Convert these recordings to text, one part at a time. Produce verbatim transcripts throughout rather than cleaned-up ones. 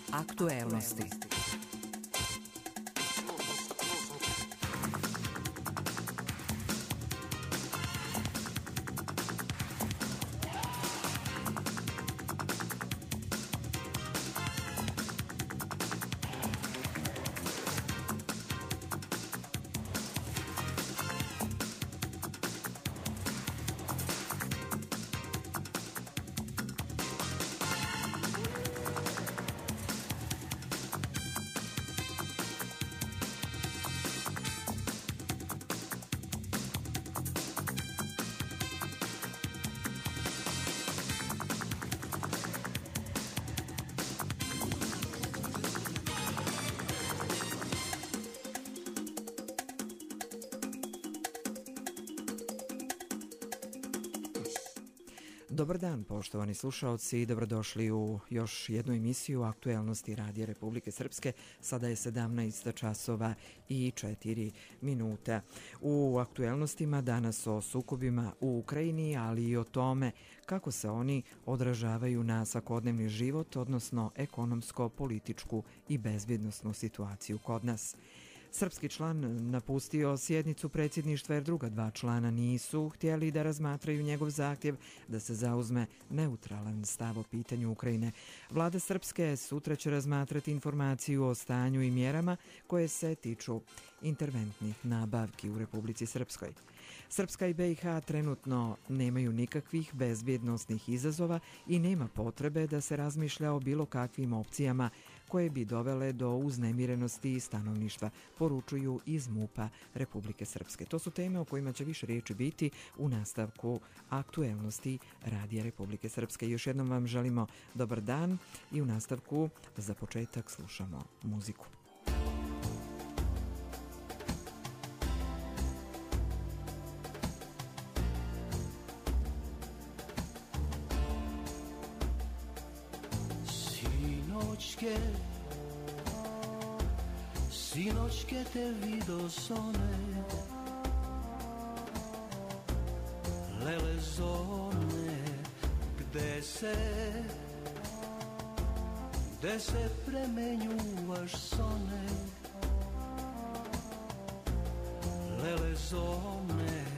Aktuelnosti. Dobar dan, poštovani slušaoci, i dobrodošli u još jednu emisiju Aktuelnosti Radija Republike Srpske. Sada je sedamnaest časova i četiri minuta. U aktuelnostima danas o sukobima u Ukrajini, ali i o tome kako se oni odražavaju na svakodnevni život, odnosno ekonomsko-političku i bezbjednosnu situaciju kod nas. Srpski član napustio sjednicu predsjedništva jer druga dva člana nisu htjeli da razmatraju njegov zahtjev da se zauzme neutralan stav o pitanju Ukrajine. Vlada Srpske sutra će razmatrati informaciju o stanju i mjerama koje se tiču interventnih nabavki u Republici Srpskoj. Srpska i B i H trenutno nemaju nikakvih bezbjednosnih izazova i nema potrebe da se razmišlja o bilo kakvim opcijama koje bi dovele do uznemirenosti stanovništva, poručuju iz MUP-a Republike Srpske. To su teme o kojima će više riječi biti u nastavku Aktuelnosti Radija Republike Srpske. Još jednom vam želimo dobar dan i u nastavku za početak slušamo muziku. Sinoćke, sinoćke te vido sone, lele zone, gde se, gde se premenjuvaš sone, lele zone.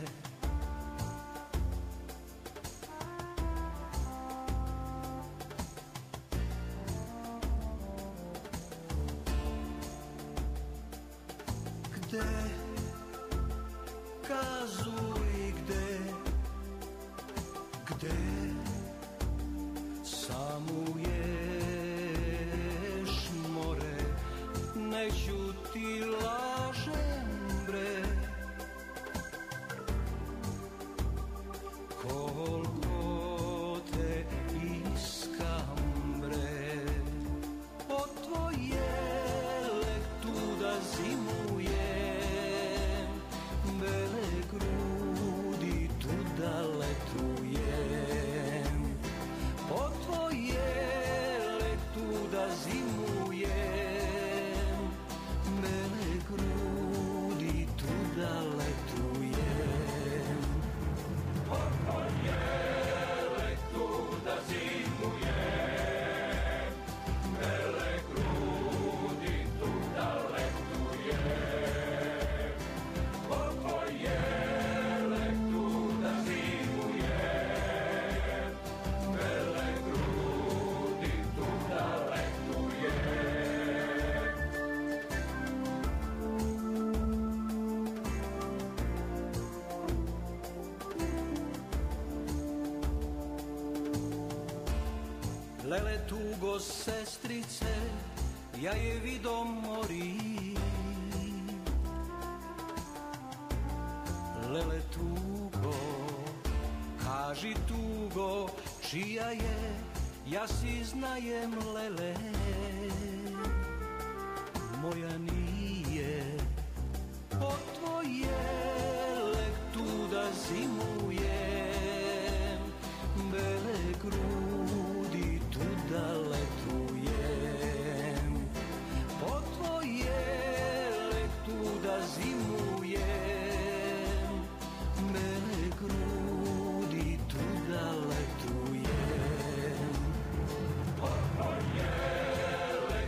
Gde, kazuj gde, gde samuješ more, neću ti lažem bre, koliko te iskam bre, od tvoje lektuda zimuje. Bele grudi tuda letujem, po tvoje letuda zimujem, bele grudi tuda letujem, po tvoje letuda zimujem, bele grudi tuda letujem. Lele tugo sestrice, ja je vido mori. Lele tugo, kaži tugo, čija je, ja si znajem lele. Moja nije, od tvoje lektuda zimujem, bele grudi tuda letujem, po tvoje lektuda zimujem, bele grudi tuda letujem, po tvoje lektuda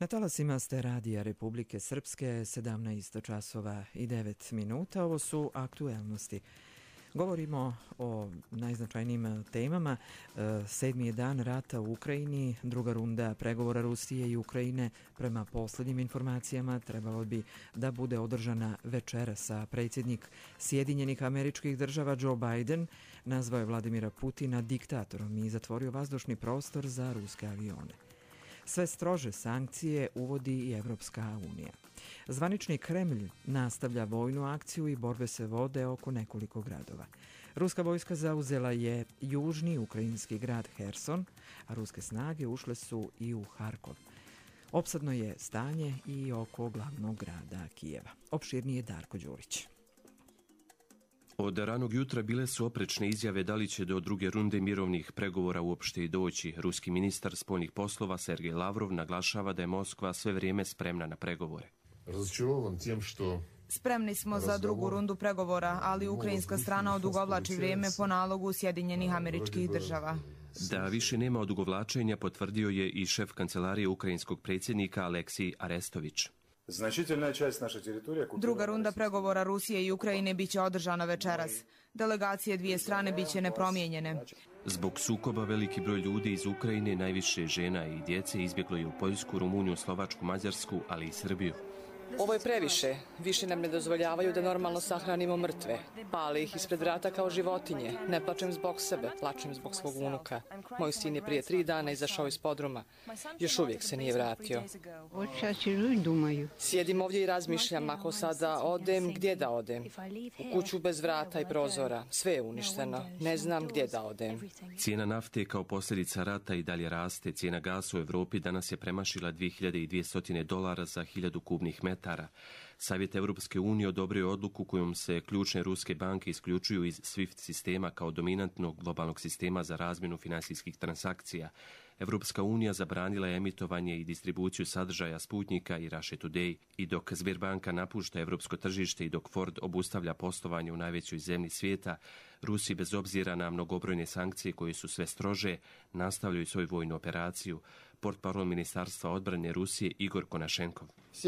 Na talasima ste radija Republike Srpske, sedamnaest časova i devet minuta. Ovo su aktuelnosti. Govorimo o najznačajnijim temama. Sedmi je dan rata u Ukrajini, druga runda pregovora Rusije i Ukrajine. Prema posljednjim informacijama trebalo bi da bude održana večeras, a predsjednik Sjedinjenih Američkih Država Joe Biden nazvao je Vladimira Putina diktatorom i zatvorio vazdušni prostor za ruske avione. Sve strože sankcije uvodi i Evropska unija. Zvanični Kremlj nastavlja vojnu akciju i borbe se vode oko nekoliko gradova. Ruska vojska zauzela je južni ukrajinski grad Herson, a ruske snage ušle su i u Harkov. Opsadno je stanje i oko glavnog grada Kijeva. Opširnije Darko Đurić. Od ranog jutra bile su oprečne izjave da li će do druge runde mirovnih pregovora uopšte i doći. Ruski ministar spoljnih poslova Sergej Lavrov naglašava da je Moskva sve vrijeme spremna na pregovore. Spremni smo za drugu rundu pregovora, ali ukrajinska strana odugovlači vrijeme po nalogu Sjedinjenih Američkih Država. Da više nema odugovlačenja potvrdio je i šef kancelarije ukrajinskog predsjednika Aleksij Arestović. Druga runda pregovora Rusije i Ukrajine biće održana večeras. Delegacije dvije strane biće nepromijenjene. Zbog sukoba veliki broj ljudi iz Ukrajine, najviše žena i djece, izbjeglo je u Poljsku, Rumuniju, Slovačku, Mađarsku, ali i Srbiju. Ovo je previše. Više nam ne dozvoljavaju da normalno sahranimo mrtve. Pale ih ispred vrata kao životinje. Ne plačem zbog sebe, plačem zbog svog unuka. Moj sin je prije tri dana izašao iz podruma. Još uvijek se nije vratio. Sjedim ovdje i razmišljam, ako sada odem, gdje da odem? U kuću bez vrata i prozora. Sve je uništeno. Ne znam gdje da odem. Cijena nafte kao posljedica rata i dalje raste. Cijena gasa u Evropi danas je premašila dvije hiljade dvjesto dolara za hiljadu kubnih metara. Savjet Evropske unije odobrio odluku kojom se ključne ruske banke isključuju iz SWIFT sistema kao dominantnog globalnog sistema za razmjenu financijskih transakcija. Evropska unija zabranila je emitovanje i distribuciju sadržaja Sputnika i Russia Today. I dok Sberbanka napušta evropsko tržište i dok Ford obustavlja poslovanje u najvećoj zemlji svijeta, Rusi bez obzira na mnogobrojne sankcije koje su sve strože nastavljaju svoju vojnu operaciju. Portparol Ministarstva odbrane Rusije Igor Konašenkov.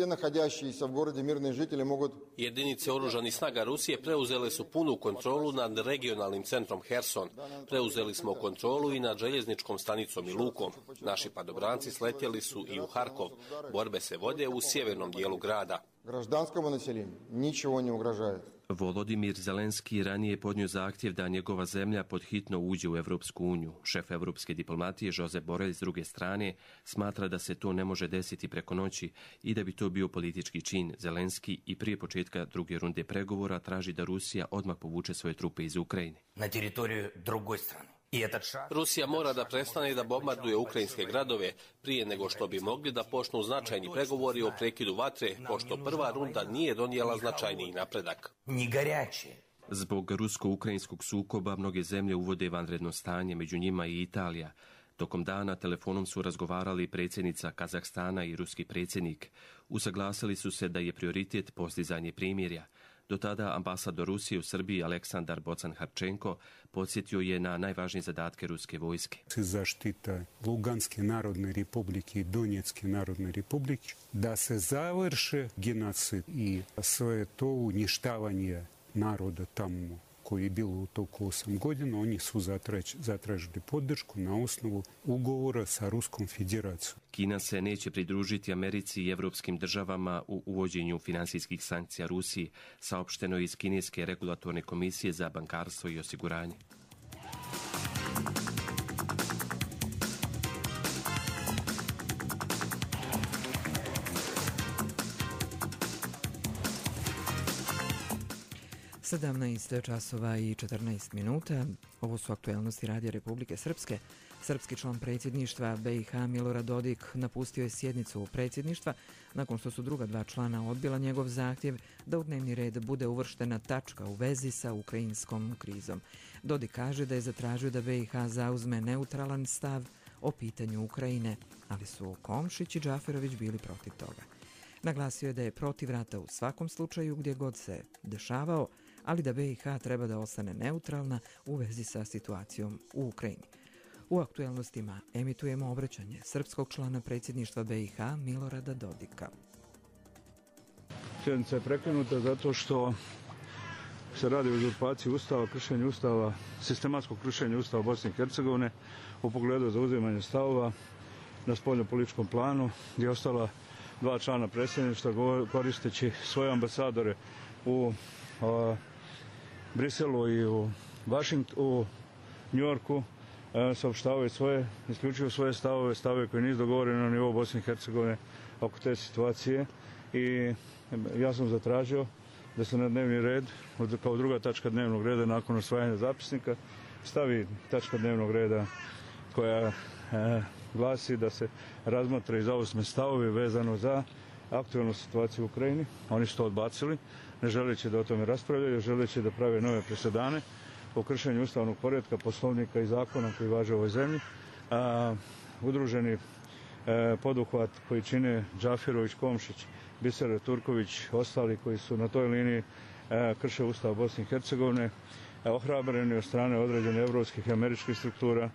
Jedinice oružanih snaga Rusije preuzele su punu kontrolu nad regionalnim centrom Herson. Preuzeli smo kontrolu i nad željezničkom stanicom i lukom. Naši padobranci sletjeli su i u Harkov. Borbe se vode u sjevernom dijelu grada. Građanskome naseljenju ničego ne ugrožaje. Volodimir Zelenski ranije je podnio zahtjev da njegova zemlja podhitno uđe u Evropsku uniju. Šef evropske diplomatije Josep Borrell s druge strane smatra da se to ne može desiti preko noći i da bi to bio politički čin. Zelenski i prije početka druge runde pregovora traži da Rusija odmah povuče svoje trupe iz Ukrajine. Na teritoriju drugoj strane. Rusija mora da prestane da bombarduje ukrajinske gradove prije nego što bi mogli da počnu značajni pregovori o prekidu vatre, pošto prva runda nije donijela značajniji napredak. Zbog rusko-ukrajinskog sukoba mnoge zemlje uvode vanredno stanje, među njima i Italija. Tokom dana telefonom su razgovarali predsjednica Kazahstana i ruski predsjednik. Usaglasili su se da je prioritet postizanje primirja. Do tada ambasador Rusije u Srbiji Aleksandar Bocan-Harčenko podsjetio je na najvažnije zadatke ruske vojske. Zaštita Luganske narodne republike i Donetske narodne republike, da se završe genocid i sve to uništavanje naroda tamo koji je bilo u toku osam godina, oni su zatražili podršku na osnovu ugovora sa Ruskom federacijom. Kina se neće pridružiti Americi i evropskim državama u uvođenju finansijskih sankcija Rusiji, saopšteno iz Kineske regulatorne komisije za bankarstvo i osiguranje. sedamnaest časova i četrnaest minuta. Ovo su aktuelnosti Radija Republike Srpske. Srpski član predsjedništva B i H Milorad Dodik napustio je sjednicu predsjedništva nakon što su druga dva člana odbila njegov zahtjev da u dnevni red bude uvrštena tačka u vezi sa ukrajinskom krizom. Dodik kaže da je zatražio da B i H zauzme neutralan stav o pitanju Ukrajine, ali su Komšić i Džaferović bili protiv toga. Naglasio je da je protiv rata u svakom slučaju gdje god se dešavao, ali da B i H treba da ostane neutralna u vezi sa situacijom u Ukrajini. U aktuelnostima emitujemo obraćanje srpskog člana predsjedništva B i H Milorada Dodika. Sjednica je prekinuta zato što se radi o uzurpaciji Ustava, kršenju Ustava, sistematskog kršenja Ustava Bosne i Hercegovine u pogledu zauzimanja stavova na spoljnopolitičkom planu, gdje je ostala dva člana predsjedništva koristeći svoje ambasadore u a, Briselu i u Washingtonu, u Njujorku, saopštavaju svoje, isključivo svoje stavove, stavove koji nisu dogovoreni na nivou Bosne i Hercegovine oko te situacije. I ja sam zatražio da se na dnevni red, kao druga tačka dnevnog reda nakon usvajanja zapisnika, stavi tačka dnevnog reda koja e, glasi da se razmatra i zauzme stavovi vezano za aktualnu situaciju u Ukrajini. Oni su to odbacili, ne želeći da o tome raspravljaju, želeći da prave nove presedane o kršenju ustavnog poretka, poslovnika i zakona koji važe u ovoj zemlji. A, udruženi e, poduhvat koji čine Džafirović, Komšić, Biser Turković, ostali koji su na toj liniji e, krše Ustav Bosne i Hercegovine, e, ohrabreni od strane određenih evropskih i američkih struktura,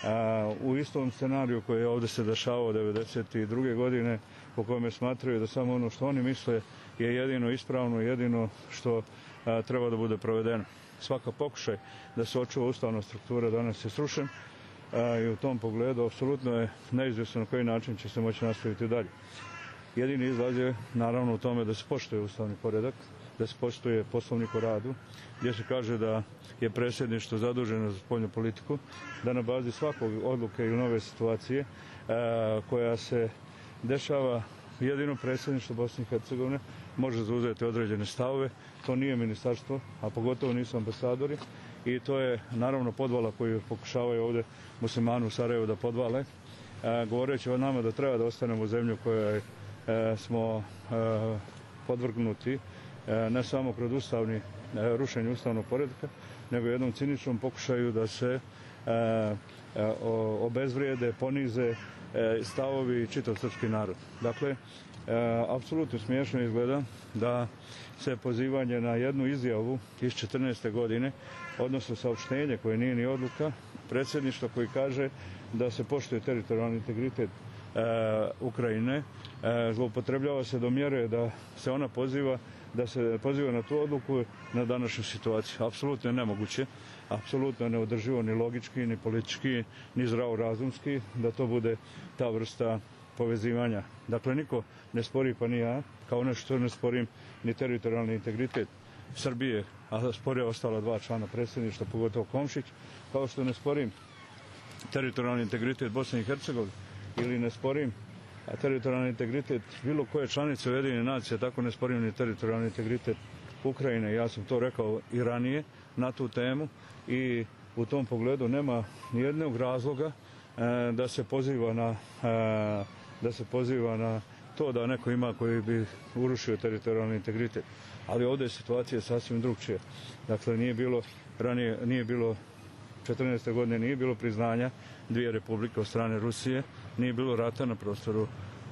a, u istom scenariju koji je ovdje se dešavao devedeset druge godine, po kome smatraju da samo ono što oni misle je jedino ispravno, jedino što a, treba da bude provedeno. Svaka pokušaj da se očuva ustavna struktura danas je srušen a, i u tom pogledu apsolutno je neizvjesno na koji način će se moći nastaviti dalje. Jedini izlaz je naravno u tome da se poštuje ustavni poredak, da se poštuje poslovnik o radu, gdje se kaže da je predsjedništvo zaduženo za spoljnu politiku, da na bazi svakog odluke ili nove situacije a, koja se dešava, jedino predsjedništvo Bosne i Hercegovine može zauzeti određene stavove. To nije ministarstvo, a pogotovo nisu ambasadori, i to je naravno podvala koju pokušavaju ovdje muslimani u Sarajevu da podvale, a, govoreći o nama da treba da ostanemo u zemlju koja je E, smo e, podvrgnuti e, ne samo kroz ustavni e, rušenje ustavnog poretka, nego jednom ciničnom pokušaju da se e, e, obezvrijede, ponize e, stavovi čitav srpski narod. Dakle, e, apsolutno smiješno izgleda da se pozivanje na jednu izjavu iz četrnaeste godine, odnosno saopštenje koje nije ni odluka, predsjedništva koji kaže da se poštuje teritorijalni integritet E, Ukrajine, e, zloupotrebljava se do mjere da se ona poziva, da se poziva na tu odluku na današnju situaciju. Apsolutno je nemoguće, apsolutno je neodrživo ni logički, ni politički, ni zdravorazumski da to bude ta vrsta povezivanja. Dakle, niko ne spori, pa ni ja, kao nešto ne sporim ni teritorijalni integritet Srbije, a spore ostala dva člana predsjedništva, pogotovo Komšić, kao što ne sporim teritorijalni integritet Bosne i Hercegovine, ili ne sporim teritorijalni integritet bilo koje članice Ujedinjenih nacija, tako ne sporim ni teritorijalni integritet Ukrajine. Ja sam to rekao i ranije na tu temu i u tom pogledu nema nijednog razloga e, da se poziva na e, da se poziva na to da neko ima koji bi urušio teritorijalni integritet. Ali ovdje je situacija sasvim drugčija. Dakle, nije bilo ranije, nije bilo četrnaeste godine nije bilo priznanja dvije republike od strane Rusije, nije bilo rata na prostoru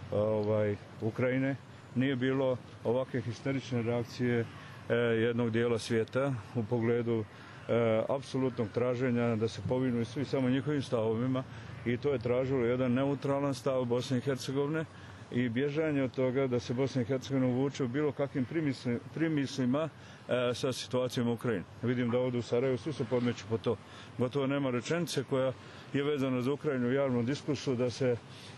ovaj, Ukrajine, nije bilo ovakve histerične reakcije eh, jednog dijela svijeta u pogledu eh, apsolutnog traženja da se povinu svi samo njihovim stavovima, i to je tražilo jedan neutralan stav Bosne i Hercegovine i bježanje od toga da se Bosna i Hercegovina uvuče u bilo kakvim primisli, primislima e, sa situacijom u Ukrajini. Vidim da ovdje u Sarajevu svi se podmeću po to. Gotovo nema rečenice koja je vezana za Ukrajinu u javnom diskursu da se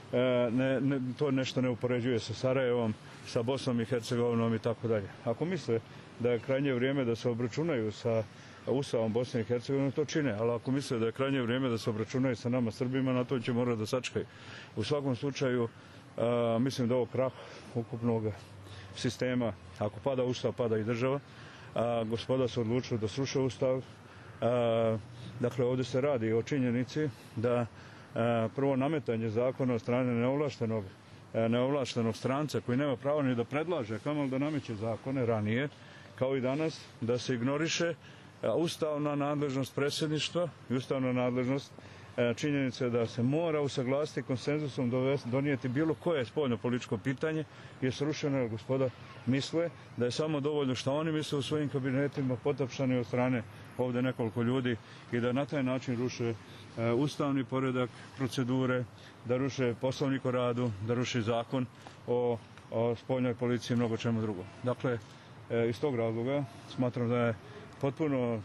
e, ne, ne, to nešto ne upoređuje sa Sarajevom, sa Bosnom i Hercegovinom i tako dalje. Ako misle da je krajnje vrijeme da se obračunaju sa Ustavom Bosne i Hercegovine, to čine, ali ako misle da je krajnje vrijeme da se obračunaju sa nama Srbima, na to će morati da sačekaju. U svakom slučaju, a, mislim da ovo krah ukupnog sistema, ako pada Ustav, pada i država. A, gospoda su odlučili da sruše Ustav. A, dakle, ovdje se radi o činjenici da a, prvo nametanje zakona od strane neovlaštenog, a, neovlaštenog stranca koji nema pravo ni da predlaže, kamoli da nameće zakone ranije, kao i danas, da se ignoriše ustavna nadležnost predsjedništva i ustavna nadležnost činjenice da se mora usaglasiti konsenzusom donijeti bilo koje spoljno političko pitanje je srušeno, jer gospoda misle da je samo dovoljno što oni misle u svojim kabinetima, potapšani od strane ovdje nekoliko ljudi, i da na taj način ruše ustavni poredak, procedure, da ruše poslovnik o radu, da ruše zakon o, o spoljnoj policiji i mnogo čemu drugo. Dakle, iz tog razloga smatram da je potpuno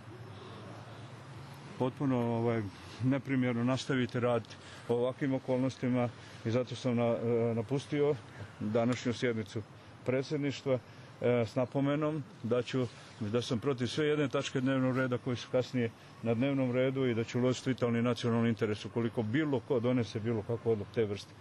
potpuno ovaj, neprimjerno nastaviti raditi u ovakvim okolnostima i zato sam na, napustio današnju sjednicu predsjedništva s napomenom da, ću, da sam protiv sve jedne tačke dnevnog reda koji su kasnije na dnevnom redu i da ću uložiti vitalni nacionalni interes ukoliko bilo ko donese bilo kakvu odluku te vrste.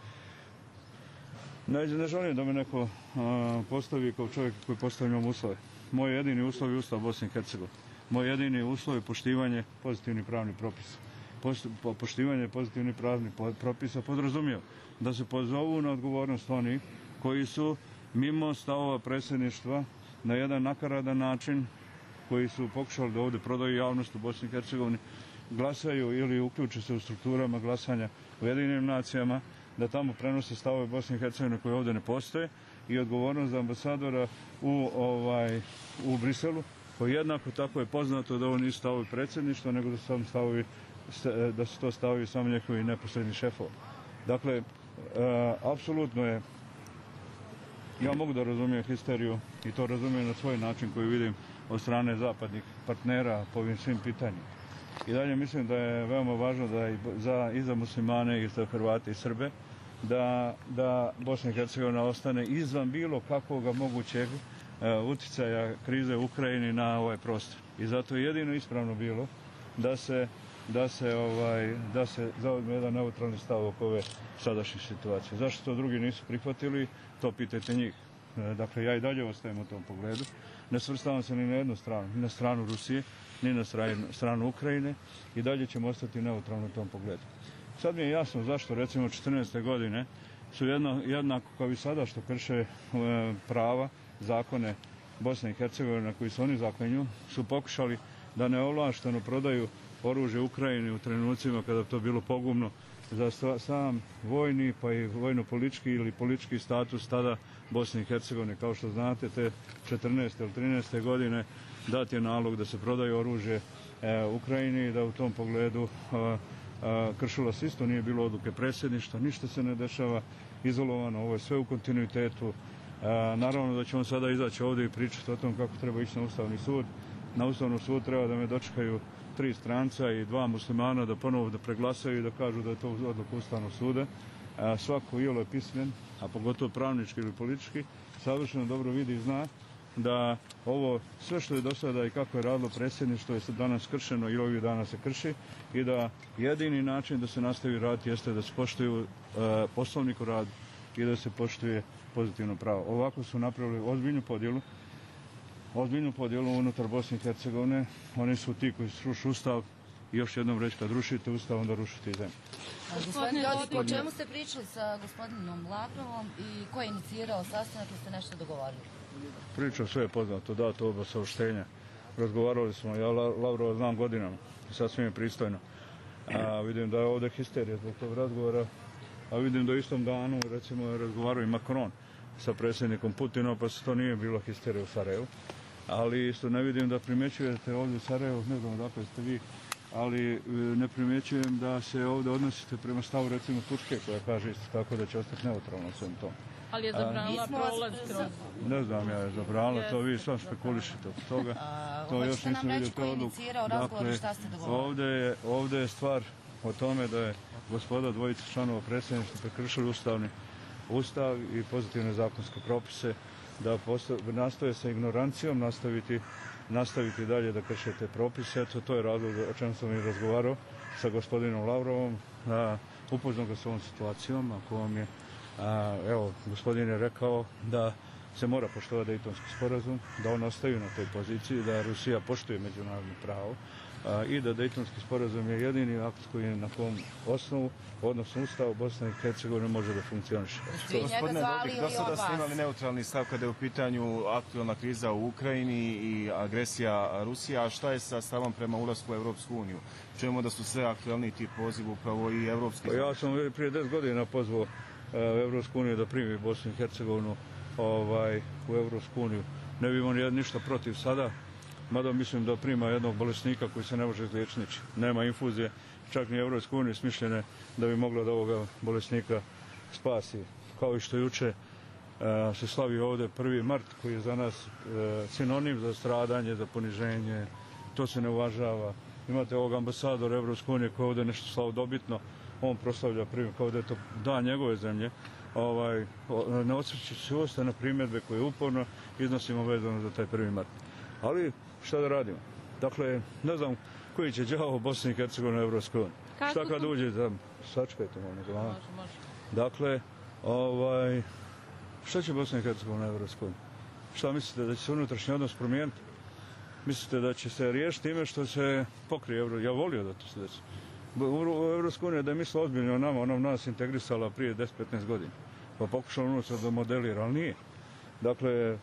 Ne, ne želim da me neko a, postavi kao čovjek koji postavljam uslove. Moj jedini uslov je Ustav Bosne i Hercegovine. Moj jedini uslov je poštivanje pozitivnih pravnih propisa. Po, poštivanje pozitivnih pravnih propisa podrazumijeva da se pozovu na odgovornost onih koji su mimo stavova predsjedništva na jedan nakaradan način, koji su pokušali da ovdje prodaju javnost u Bosni i Hercegovini, glasaju ili uključe se u strukturama glasanja u Ujedinjenim nacijama, da tamo prenose stavove Bosne i Hercegovine koje ovdje ne postoje i odgovornost za ambasadora u, ovaj, u Briselu, koji jednako tako je poznato da ovo nisu stavovi predsjedništva, nego da su, samo stavovi, da su to stavovi samo njihovi neposredni šefova. Dakle, e, apsolutno je, ja mogu da razumijem histeriju i to razumijem na svoj način koji vidim od strane zapadnih partnera po ovim svim pitanjima. I dalje mislim da je veoma važno da i za, i za muslimane i za Hrvate i Srbe da, da Bosna i Hercegovina ostane izvan bilo kakvog mogućeg uh, uticaja krize u Ukrajini na ovaj prostor. I zato je jedino ispravno bilo da se, da se, ovaj, da se zauzme jedan neutralni stav oko ove sadašnje situacije. Zašto to drugi nisu prihvatili, to pitajte njih. Uh, dakle, ja i dalje ostajem u tom pogledu. Ne svrstavam se ni na jednu stranu, ni na stranu Rusije, ni na stranu Ukrajine i dalje ćemo ostati neutralni u tom pogledu. Sad mi je jasno zašto, recimo, četrnaeste godine su jedno, jednako kao i sada što krše e, prava, zakone Bosne i Hercegovine koji su oni zaklinju, su pokušali da neovlašteno prodaju oružje Ukrajini u trenucima kada to bilo pogubno za sam vojni pa i vojno-politički ili politički status tada Bosne i Hercegovine. Kao što znate, te četrnaeste ili trinaeste godine dat je nalog da se prodaju oružje e, Ukrajini i da u tom pogledu a, a, kršilo se isto, nije bilo odluke predsjedništva, ništa se ne dešava izolovano, ovo je sve u kontinuitetu. A, naravno da će on sada izaći ovdje i pričati o tom kako treba ići na Ustavni sud. Na Ustavnom sudu treba da me dočekaju tri stranca i dva muslimana da ponovo da preglasaju i da kažu da je to odluka Ustavnog suda. A, svako iole pismen, a pogotovo pravnički ili politički, savršeno dobro vidi i zna da ovo sve što je do sada i kako je radilo predsjedništvo je danas kršeno i ovih dana se krši i da jedini način da se nastavi raditi jeste da se poštuju e, poslovnik o radu i da se poštuje pozitivno pravo. Ovako su napravili ozbiljnu podjelu, ozbiljnu podjelu unutar Bosne i Hercegovine. Oni su ti koji srušu Ustav i još jednom reći kad rušite Ustav, onda rušite i zemlju. Gospodine Dodik, o čemu ste pričali sa gospodinom Lavrovom i ko je inicirao sastanak ili ste nešto dogovorili? Priča sve je poznato, da, to oba saopštenja. Razgovarali smo, ja Lavrova znam godinama, sasvim je pristojno. A vidim da je ovdje histerija zbog tog razgovora, a vidim da u istom danu, recimo, je razgovarao i Macron sa predsjednikom Putinom, pa se to nije bilo histerija u Sarajevu. Ali isto ne vidim da primjećujete ovdje u Sarajevu, ne znam odakle ste vi, ali ne primjećujem da se ovdje odnosite prema stavu, recimo, Turske, koja kaže isto tako da će ostati neutralno svem tom. Ali je zabranila prolaz kroz... Ne znam, ja je zabranila, to vi sam špekulišite od toga. To još nisam vidio te odluku. Dakle, ovdje je, ovdje je stvar o tome da je gospoda dvojica članova predsjedništva prekršili ustavni ustav i pozitivne zakonske propise, da nastoje sa ignorancijom nastaviti, nastaviti dalje da krše te propise. Eto, to je razlog o čem sam i razgovarao sa gospodinom Lavrovom. Upoznao ga s ovom situacijom, ako vam je A, evo, gospodin je rekao da se mora poštovati Dejtonski sporazum, da on ostaju na toj poziciji, da Rusija poštuje međunarodno pravo a, i da Dejtonski sporazum je jedini akt koji je na kom osnovu, odnosno Ustav Bosne i Hercegovine može da funkcioniše. Gospodine Dodik, do sada ste imali neutralni stav kada je u pitanju aktualna kriza u Ukrajini i agresija Rusije, a šta je sa stavom prema ulasku u Evropsku uniju? Čujemo da su sve aktualni ti poziv upravo i evropski. Ja sam prije deset godina pozvao u Evropsku uniju da primi Bosnu i Hercegovinu ovaj, u Evropsku uniju. Ne bih imao ništa protiv sada. mada mislim da prima jednog bolesnika koji se ne može izliječiti ničim. Nema infuzije, čak ni Evropskoj uniji smišljene da bi mogla da ovoga bolesnika spasi. Kao i što juče uh, se slavi ovdje prvi mart koji je za nas uh, sinonim za stradanje, za poniženje, to se ne uvažava. Imate ovog ambasadora Evropske unije koji je ovdje nešto slavodobitno, on proslavlja prvi, kao da je to dan njegove zemlje. Ovaj, ne osvrćući se uopšte na primjedbe koje uporno iznosimo vezano za taj prvi mart. Ali šta da radimo? Dakle, ne znam koji će đavo u Bosni i Hercegovini u Evropskoj uniji. Šta kad uđe tam? Sačekajte malo. Dakle, ovaj, šta će Bosna i Hercegovina u Evropskoj uniji? Šta mislite, da će se unutrašnji odnos promijeniti? Mislite da će se riješiti time što se pokrije Euro? Ja volio da to se desi. U Evropskoj uniji da je mislila ozbiljno o nama, ona nas integrisala prije deset do petnaest godina. Pa pokušala unutra da modelira, ali nije. Dakle,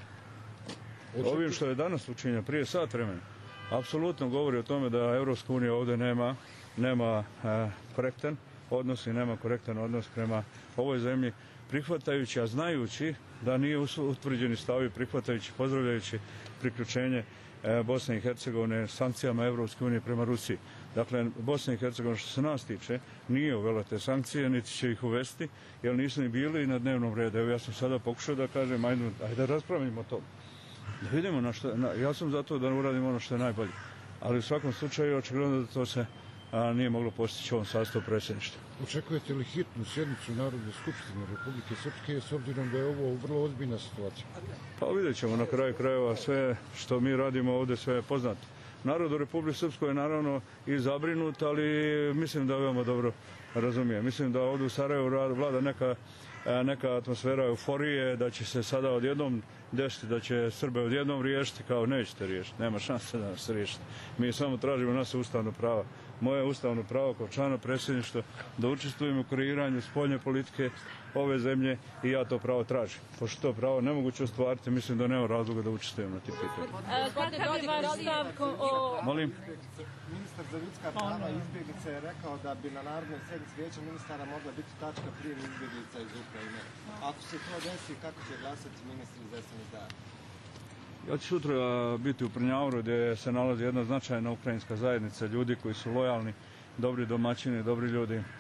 ovim što je danas učinjeno, prije sat vremena, apsolutno govori o tome da Evropska unija ovdje nema, nema a, korektan odnos i nema korektan odnos prema ovoj zemlji, prihvatajući, a znajući da nije utvrđeni stavi, prihvatajući, pozdravljajući priključenje e, Bosne i Hercegovine sankcijama Evropske unije prema Rusiji. Dakle, Bosna i Hercegovina što se nas tiče nije uvela te sankcije, niti će ih uvesti, jer nisu ni bili na dnevnom redu. Evo ja sam sada pokušao da kažem, ajde, ajde da raspravimo to. Da vidimo na što, na, ja sam za to da uradimo ono što je najbolje. Ali u svakom slučaju očigledno da to se a, nije moglo postići u ovom sastavu predsjedništva. Očekujete li hitnu sjednicu Narodne skupštine Republike Srpske s obzirom da je ovo vrlo ozbiljna situacija? Pa vidjet ćemo na kraju krajeva, sve što mi radimo ovdje, sve je poznato. Narod u Republike Srpskoj je naravno i zabrinut, ali mislim da veoma dobro razumije. Mislim da ovdje u Sarajevu vlada neka, neka atmosfera euforije, da će se sada odjednom desiti, da će Srbe odjednom riješiti, kao nećete riješiti, nema šanse da se riješiti. Mi samo tražimo naše ustavno pravo. Moje ustavno pravo kao člana predsjedništva da učestvujem u kreiranju spoljne politike ove zemlje i ja to pravo tražim. Pošto to pravo nemoguće ostvariti, mislim da nema razloga da učestvujem na tih pitanjima. Kakav je vaš stav o... Molim? Ministar za ljudska prava i izbjeglice je rekao da bi na narodnoj sjednici vijeća ministara mogla biti tačka prijem izbjeglica iz Ukrajine. Ako se to desi, kako će glasati ministri iz S N S D-a? Ja ću sutra biti u Prnjavoru gdje se nalazi jedna značajna ukrajinska zajednica, ljudi koji su lojalni, dobri domaćini, dobri ljudi. E,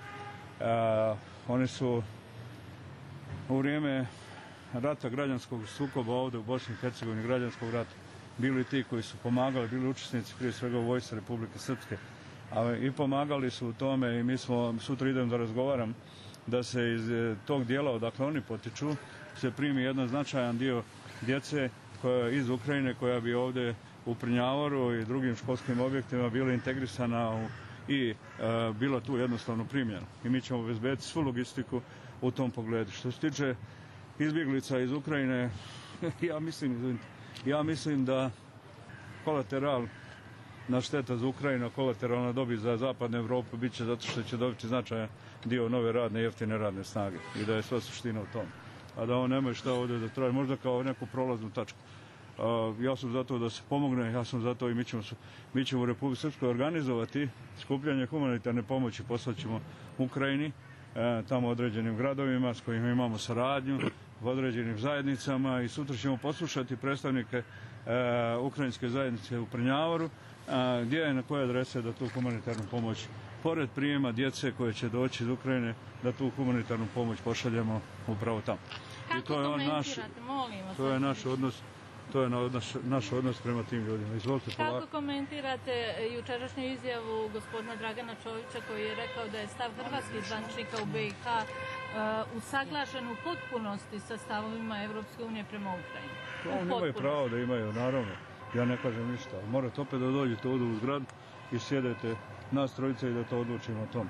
oni su u vrijeme rata, građanskog sukoba ovdje u Bosni i Hercegovini, građanskog rata, bili ti koji su pomagali, bili učesnici prije svega u vojsci Republike Srpske. A i pomagali su u tome i mi smo, sutra idem da razgovaram, da se iz tog dijela odakle oni potiču se primi jedan značajan dio djece koja iz Ukrajine, koja bi ovdje u Prnjavoru i drugim školskim objektima bila integrisana u, i e, bila tu jednostavno primljena. I mi ćemo obezbediti svu logistiku u tom pogledu. Što se tiče izbjeglica iz Ukrajine, ja mislim, ja mislim da kolateral na šteta za Ukrajinu, kolateralna dobit za zapadnu Evropu bit će zato što će dobiti značajan dio nove radne, jeftine radne snage i da je sva suština u tom. A da on nemaju šta ovdje da traži, možda kao neku prolaznu tačku. Uh, ja sam zato da se pomogne, ja sam zato i mi ćemo, mi ćemo u Republike Srpskoj organizovati skupljanje humanitarne pomoći, poslaćemo Ukrajini, uh, tamo određenim gradovima s kojima imamo saradnju, u određenim zajednicama i sutra ćemo poslušati predstavnike uh, ukrajinske zajednice u Prnjavoru, uh, gdje je na koje adrese da tu humanitarnu pomoć, pored prijema djece koje će doći iz Ukrajine, da tu humanitarnu pomoć pošaljemo upravo tamo. Kako I to je on naš, molim vas? to je naš odnos, to je naš, naš odnos prema tim ljudima. Izvolite, kako polako. komentirate jučerašnju izjavu gospodina Dragana Čovića koji je rekao da je stav hrvatskih zvaničnika u B i H uh, usaglašen u potpunosti sa stavovima Evropske unije prema Ukrajini? Oni imaju pravo da imaju, naravno. Ja ne kažem ništa. Morate opet da dođete ovdje u zgradu i sjedete nas trojice i da to odlučimo o tom.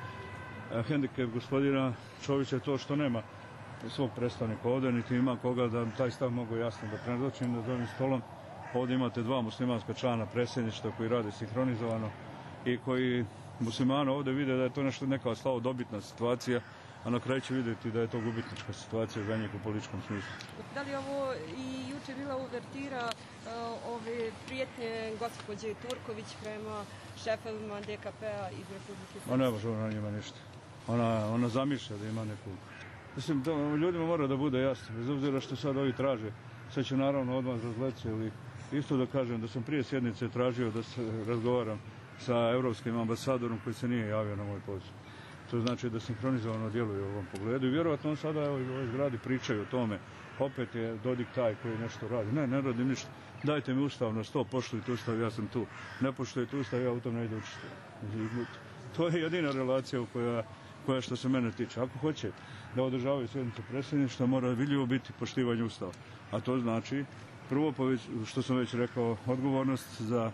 Hendikep gospodina Čovića je to što nema svog predstavnika ovdje, niti ima koga da taj stav mogu jasno da predočim da za ovim stolom. Ovdje imate dva muslimanska člana predsjedništva koji rade sinhronizovano i koji muslimani ovdje vide da je to nešto neka slavodobitna situacija, a na kraju će vidjeti da je to gubitnička situacija za njih u političkom smislu. Da li ovo i juče bila uvertira uh, ove prijetnje gospođe Turković prema šefovima D K P-a iz Republike Srpske? Ona ne može na njima ništa. Ona, ona zamišlja da ima neku... Mislim, to ljudima mora da bude jasno, bez obzira što sad ovi traže. Sad će naravno odmah razleći ili isto da kažem da sam prije sjednice tražio da se razgovaram sa europskim ambasadorom koji se nije javio na moj poziv. To znači da sinhronizovano djeluje u ovom pogledu i vjerojatno on sada evo, u ovoj zgradi pričaju o tome. Opet je Dodik taj koji nešto radi. Ne, ne radim ništa. Dajte mi ustav na sto, poštujte ustav, ja sam tu. Ne poštujte ustav, ja u tom ne idu učestvovati. To je jedina relacija koja, koja što se mene tiče. Ako hoće da održavaju sjednicu predsjedništva, mora vidljivo biti poštivanje ustava. A to znači, prvo, što sam već rekao, odgovornost za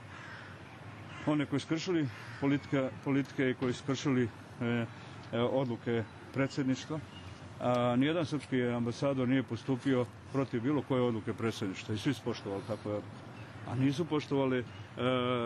one koji skršili politika, politike i koji skršili e, e, odluke predsjedništva. A nijedan srpski ambasador nije postupio protiv bilo koje odluke predsjedništva i svi su poštovali takve odluke. A nisu poštovali e, e,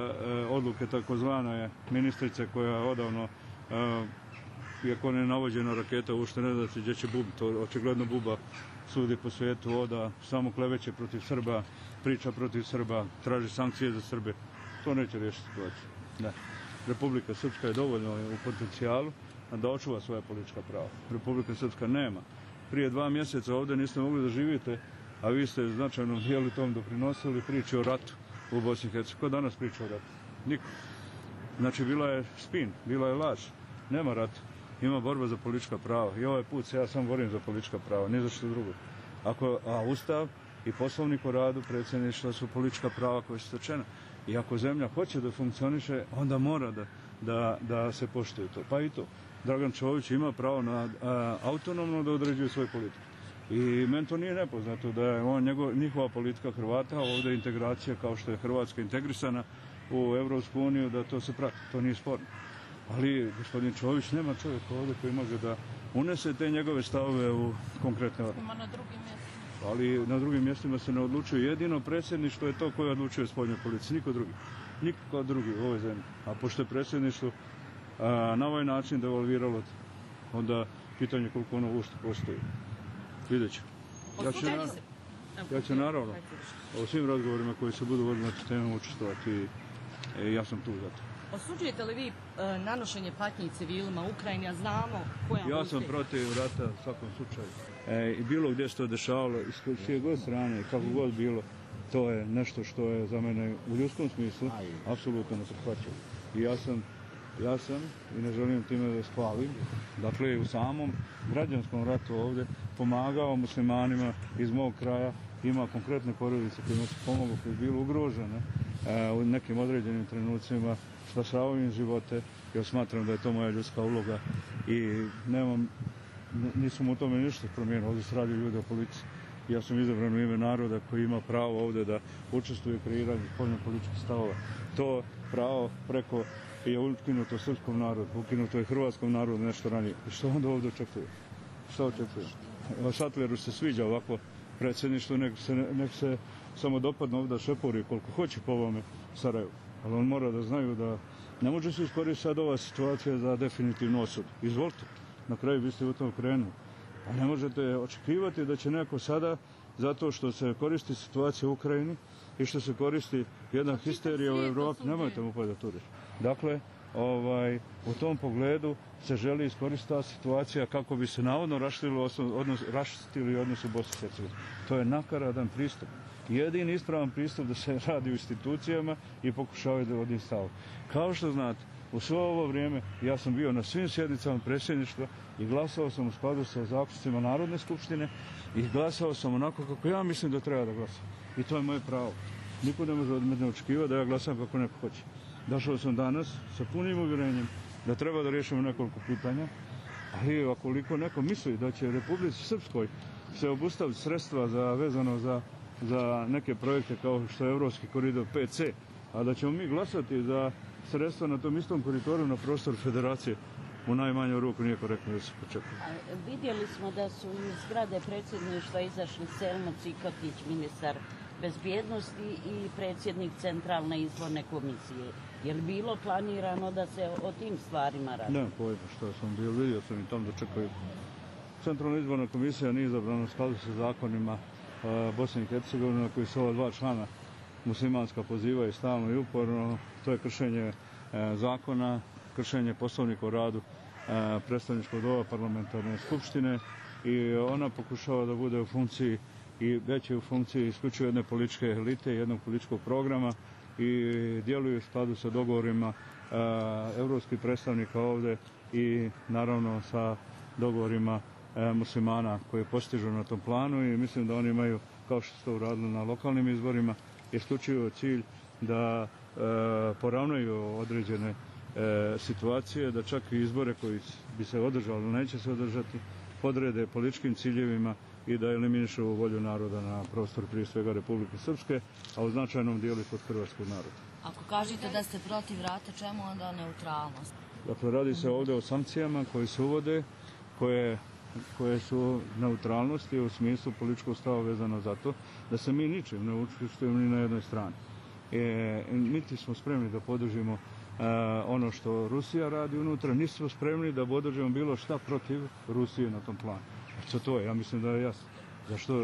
odluke takozvane ministrice koja je odavno, e, iako ne navođena raketa, uopšte ne da se gdje će bubiti, to očigledno buba sudi po svijetu, oda, samo kleveće protiv Srba, priča protiv Srba, traži sankcije za Srbe. To neće riješiti situaciju. Ne. Republika Srpska je dovoljno u potencijalu da očuva svoja politička prava. Republika Srpska nema. Prije dva mjeseca ovdje niste mogli da živite, a vi ste značajnom dijelu tom doprinosili priči o ratu u Bosni i Hercegovini. Ko danas priča o ratu? Niko. Znači, bila je spin, bila je laž. Nema rata. Ima borba za politička prava. I ovaj put se ja sam borim za politička prava, ni za što drugo. Ako, a Ustav i Poslovnik o radu predsjedništva su politička prava koja su stečena. I ako zemlja hoće da funkcioniše, onda mora da, da, da se poštuje to. Pa i to. Dragan Čović ima pravo na a, autonomno da određuje svoju politiku. I meni to nije nepoznato da je on, njegov, njihova politika Hrvata, ovdje integracija kao što je Hrvatska integrisana u Evropsku uniju, da to se prati. To nije sporno. Ali gospodin Čović nema čovjeka ovdje koji može da unese te njegove stavove u konkretne odluke. Ima na drugim mjestima. Ali na drugim mjestima se ne odlučuje. Jedino predsjedništvo je to koje odlučuje spoljnoj policiji. Niko drugi. Niko drugi u ovoj zemlji. A pošto je predsjedništvo a, na ovaj način devalviralo, onda pitanje koliko ono uopšte postoji. Vidjet ću. Ja ću, naravno, ja ću naravno o svim razgovorima koji se budu vodili na tu temu učestvovati i e, ja sam tu za to. Osuđujete li vi e, nanošenje patnji civilima u Ukrajini, a znamo koja... Ja sam protiv rata u svakom slučaju. E, I bilo gdje se to dešavalo, iz svije god strane, kako god bilo, to je nešto što je za mene u ljudskom smislu apsolutno neprihvatljivo. I ja sam, ja sam, i ne želim time da shvalim, dakle u samom građanskom ratu ovdje pomagao muslimanima iz mog kraja, ima konkretne porodice kojima su pomogli, koji su bili ugrožene e, u nekim određenim trenucima, spašavaju im živote. Ja smatram da je to moja ljudska uloga i nemam, nisam u tome ništa promijenio. Ovdje se radi ljudi o policiji. Ja sam izabran u ime naroda koji ima pravo ovdje da učestvuje u kreiranju spoljno-političkih stavova. To pravo preko je ukinuto srpskom narodu, ukinuto je hrvatskom narodu nešto ranije. I što onda ovdje očekuje? Što očekuje? Šatleru se sviđa ovako predsjedništvo, nek se, nek se samo dopadne ovdje šepuri koliko hoće po ovome Sarajevu. Ali on mora da znaju da ne može se iskoristiti sad ova situacija za definitivnu osudu. Izvolite, na kraju biste u tom krenuli. A ne možete očekivati da će neko sada, zato što se koristi situacija u Ukrajini i što se koristi jedna histerija u Evropi, nemojte mu padati u reč. Dakle, ovaj, u tom pogledu se želi iskoristiti ta situacija kako bi se navodno raštili odnos, raštili odnos u Bosni i Hercegovini. To je nakaradan pristup. Jedini ispravan pristup da se radi u institucijama i pokušavaju da vodi stav. Kao što znate, u svo ovo vrijeme ja sam bio na svim sjednicama predsjedništva i glasao sam u skladu sa zaključcima Narodne skupštine i glasao sam onako kako ja mislim da treba da glasam. I to je moje pravo. Niko ne može od mene očekivati da ja glasam kako neko hoće. Došao sam danas sa punim uvjerenjem da treba da riješimo nekoliko pitanja, ali akoliko neko misli da će Republici Srpskoj se obustaviti sredstva za, vezano za, za neke projekte kao što je Evropski koridor P C, a da ćemo mi glasati za sredstva na tom istom koridoru na prostor Federacije, u najmanju ruku nije korektno da se počekuje. Vidjeli smo da su iz zgrade predsjedništva izašli Selma Cikotić, ministar bezbjednosti i predsjednik Centralne izborne komisije. Je li bilo planirano da se o tim stvarima radi? Ne, pojma što sam bio, vidio sam i tam da čekaju. Centralna izborna komisija nije izabrana u skladu sa zakonima uh, Bosne i Hercegovine, na koji su ova dva člana muslimanska pozivaju stalno i uporno. To je kršenje uh, zakona, kršenje Poslovnika o radu uh, predstavničkog doma parlamentarne skupštine i ona pokušava da bude u funkciji i već je u funkciji isključivo jedne političke elite, jednog političkog programa i djeluju u skladu sa dogovorima europskih predstavnika ovdje i naravno sa dogovorima muslimana koje postižu na tom planu i mislim da oni imaju, kao što su to uradili na lokalnim izborima, isključivo cilj da poravnaju određene situacije, da čak i izbore koji bi se održali ili neće se održati podrede političkim ciljevima i da eliminišu volju naroda na prostoru prije svega Republike Srpske, a u značajnom dijelu kod hrvatskog naroda. Ako kažete da ste protiv rata, čemu onda neutralnost? Dakle, radi se ovdje o sankcijama koje se uvode, koje, koje su neutralnosti u smislu političkog stava vezano za to, da se mi ničim ne učestvujemo ni na jednoj strani. E, niti smo spremni da podržimo e, ono što Rusija radi unutra, niti smo spremni da podržimo bilo šta protiv Rusije na tom planu. Što to je? Ja mislim da je jasno. Zašto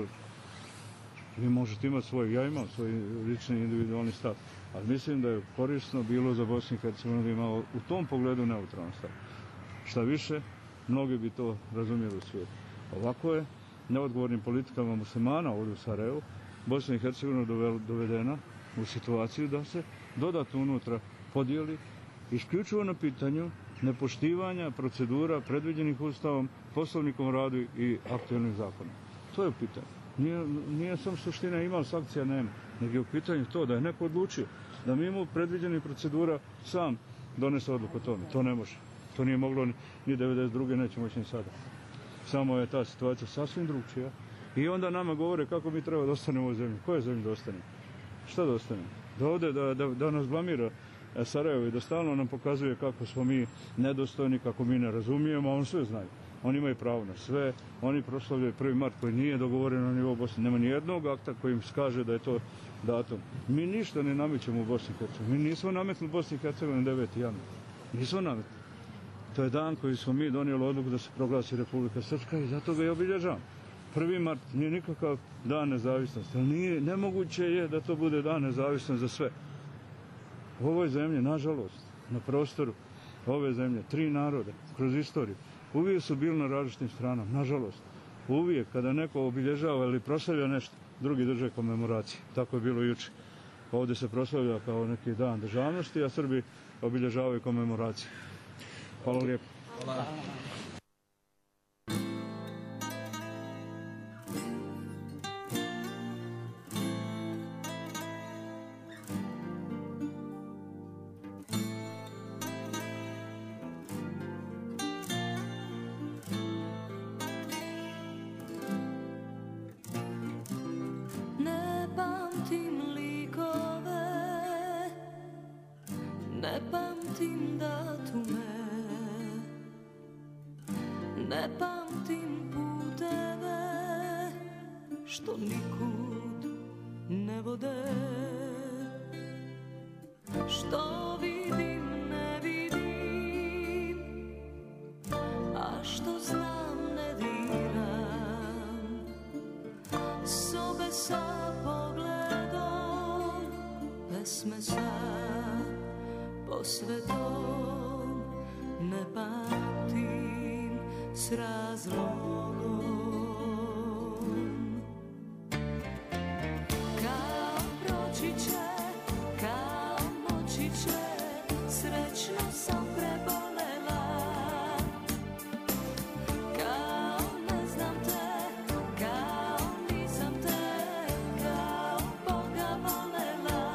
vi možete imati svoj, ja imam svoj lični individualni stav, ali mislim da je korisno bilo za Bosnu i Hercegovinu da ima u tom pogledu neutralan stav. Šta više, mnogi bi to razumjeli u svijetu. Ovako je neodgovornim politikama muslimana ovdje u Sarajevu Bosna i Hercegovina dovedena u situaciju da se dodatno unutra podijeli isključivo na pitanju nepoštivanja procedura predviđenih Ustavom, Poslovnikom o radu i aktualnim zakonom. To je u pitanju. Nije, nije sam suština imao sankcija, nema, nego je u pitanju to da je neko odlučio da mimo predviđenih procedura sam donese odluku o tome. To ne može. To nije moglo ni devedeset druge neće moći ni sada. Samo je ta situacija sasvim drugčija. I onda nama govore kako mi treba da ostanemo u zemlji. Koje zemlji da ostanemo? Šta da ostanemo? Da ovdje da, da, da nas blamira Sarajevo i da stalno nam pokazuje kako smo mi nedostojni, kako mi ne razumijemo, a on sve znaju. Oni imaju pravo na sve, oni proslavljaju prvi mart koji nije dogovoren na nivou Bosne. Nema ni jednog akta koji im skaže da je to datum. Mi ništa ne namećemo u Bosni i Hercegovini. Mi nismo nametnuli Bosni i Hercegovini deveti januar. Nismo nametnuli. To je dan koji smo mi donijeli odluku da se proglasi Republika Srpska i zato ga i obilježavamo. prvi mart nije nikakav dan nezavisnosti, ali nije, nemoguće je da to bude dan nezavisnosti za sve. U ovoj zemlji, nažalost, na prostoru ove zemlje, tri naroda, kroz istoriju, uvijek su bili na različitim stranama, nažalost. Uvijek, kada neko obilježava ili proslavlja nešto, drugi drže komemoracije. Tako je bilo juče. Ovdje se proslavlja kao neki dan državnosti, a Srbi obilježavaju komemoracije. Hvala lijepo. Hvala. Ne pamtim datume, ne pamtim puteve što nikud ne vode, što vidim ne vidim, a što znam ne diram, sobe sa pogledom, pesme sa posvetom, ne pamtim s razlogom. Kao proći će, kao moći će, srećno sam prebolela. Kao ne znam te, kao nisam te, kao Boga volela.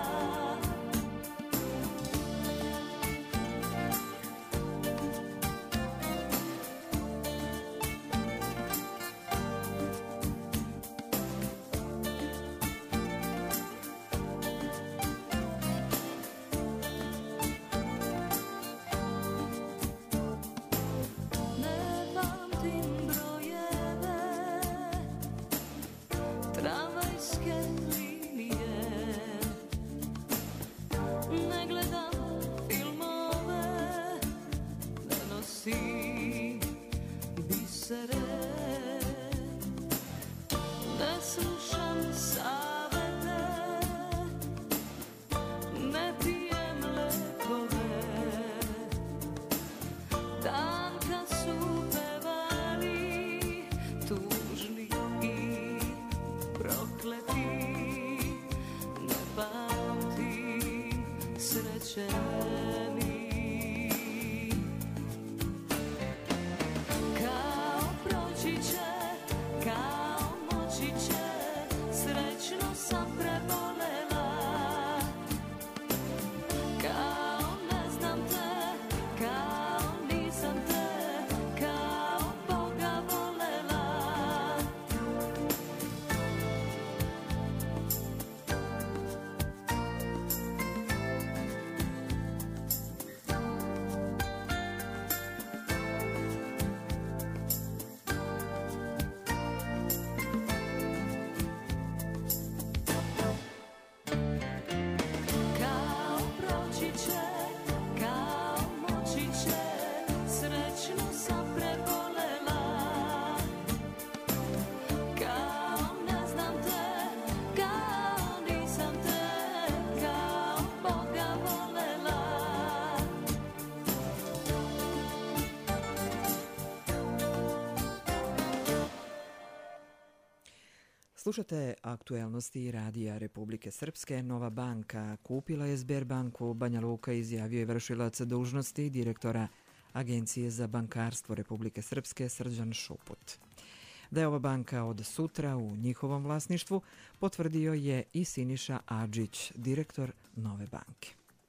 Slušate aktuelnosti radija Republike Srpske. Nova banka kupila je Sberbanku. Banja Luka, izjavio je vršilac dužnosti direktora Agencije za bankarstvo Republike Srpske Srđan Šuput. Da je ova banka od sutra u njihovom vlasništvu, potvrdio je i Siniša Adžić, direktor Nove banke.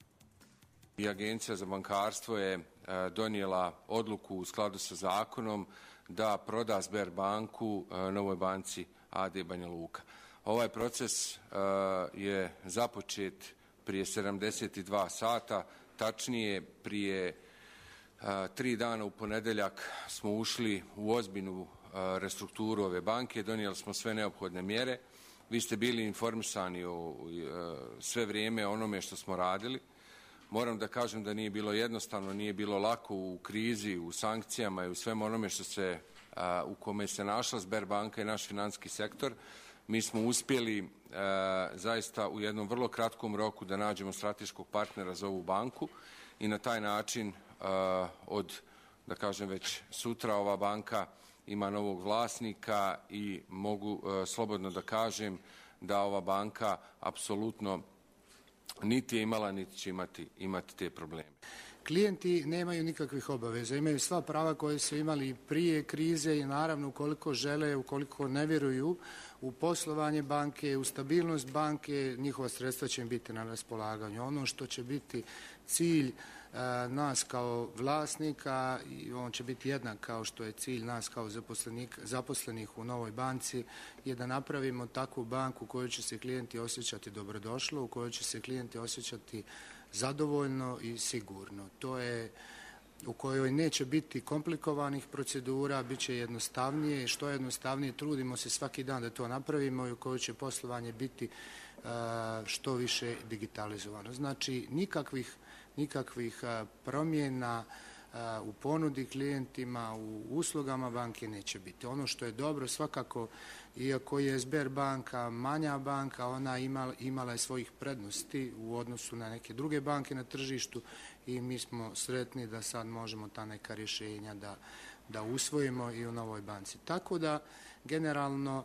I Agencija za bankarstvo je donijela odluku u skladu sa zakonom da proda Sberbanku Novoj banci A D Banja Luka. Ovaj proces je započet prije sedamdeset dva sata, tačnije prije tri dana u ponedeljak smo ušli u ozbiljnu restrukturu ove banke, donijeli smo sve neophodne mjere. Vi ste bili informisani o sve vrijeme onome što smo radili. Moram da kažem da nije bilo jednostavno, nije bilo lako u krizi, u sankcijama i u svem onome što se, u kome se našla Sberbanka i naš financijski sektor. Mi smo uspjeli zaista u jednom vrlo kratkom roku da nađemo strateškog partnera za ovu banku i na taj način od, da kažem već sutra, ova banka ima novog vlasnika i mogu slobodno da kažem da ova banka apsolutno niti je imala, niti će imati, imati te probleme. Klijenti nemaju nikakvih obaveza, imaju sva prava koje su imali prije krize i naravno ukoliko žele, ukoliko ne vjeruju u poslovanje banke, u stabilnost banke, njihova sredstva će im biti na raspolaganju. Ono što će biti cilj nas kao vlasnika, i on će biti jednak kao što je cilj nas kao zaposlenih u Novoj banci, je da napravimo takvu banku u kojoj će se klijenti osjećati dobrodošlo, u kojoj će se klijenti osjećati zadovoljno i sigurno. To je u kojoj neće biti komplikovanih procedura, bit će jednostavnije, što jednostavnije, trudimo se svaki dan da to napravimo i u kojoj će poslovanje biti što više digitalizovano. Znači, nikakvih nikakvih promjena u ponudi klijentima, u uslugama banke neće biti. Ono što je dobro, svakako, iako je Sberbanka manja banka, ona imala, imala je svojih prednosti u odnosu na neke druge banke na tržištu i mi smo sretni da sad možemo ta neka rješenja da, da usvojimo i u Novoj banci. Tako da, generalno,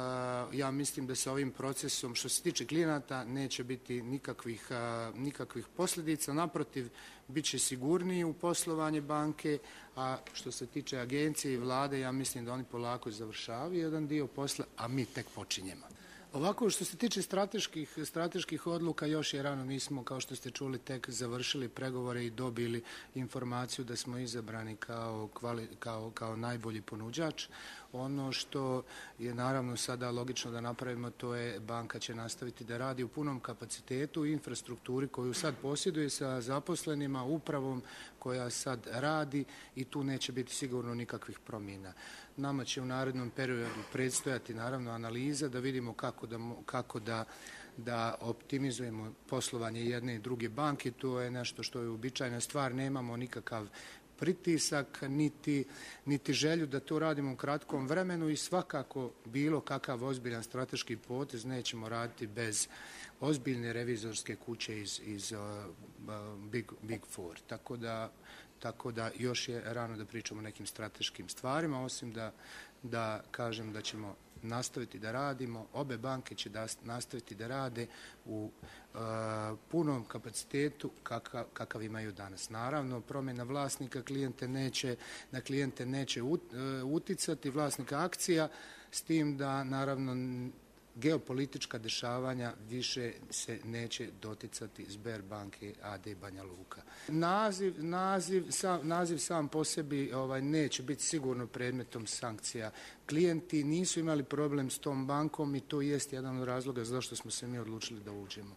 ja mislim da se ovim procesom, što se tiče klijenata, neće biti nikakvih, nikakvih posljedica. Naprotiv, bit će sigurniji u poslovanje banke, a što se tiče agencije i vlade, ja mislim da oni polako završavaju jedan dio posla, a mi tek počinjemo. Ovako, što se tiče strateških, strateških odluka, još je rano, mi smo, kao što ste čuli, tek završili pregovore i dobili informaciju da smo izabrani kao, kvali, kao, kao najbolji ponuđač. Ono što je naravno sada logično da napravimo, to je banka će nastaviti da radi u punom kapacitetu i infrastrukturi koju sad posjeduje sa zaposlenima, upravom koja sad radi i tu neće biti sigurno nikakvih promjena. Nama će u narednom periodu predstojati naravno analiza da vidimo kako da, kako da, da optimizujemo poslovanje jedne i druge banke. To je nešto što je uobičajena stvar, nemamo nikakav pritisak, niti, niti želju da to radimo u kratkom vremenu i svakako bilo kakav ozbiljan strateški potez nećemo raditi bez ozbiljne revizorske kuće iz, iz uh, Big, Big Four. Tako da, tako da još je rano da pričamo o nekim strateškim stvarima, osim da, da kažem da ćemo nastaviti da radimo, obe banke će da nastaviti da rade u uh, punom kapacitetu kakav, kakav imaju danas. Naravno, promjena vlasnika klijente neće, na klijente neće ut, uh, uticati, vlasnika akcija, s tim da naravno geopolitička dešavanja više se neće doticati Sberbanke A D Banja Luka. Naziv, naziv, sam, naziv sam po sebi ovaj, neće biti sigurno predmetom sankcija. Klijenti nisu imali problem s tom bankom i to jest jedan od razloga zašto smo se mi odlučili da uđemo.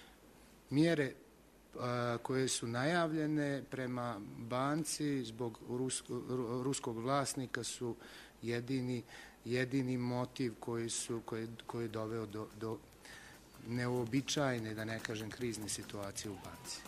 Mjere a, koje su najavljene prema banci zbog rusko, ruskog vlasnika su jedini jedini motiv koji su koji, koji je doveo do, do neuobičajene, da ne kažem, krizne situacije u banci.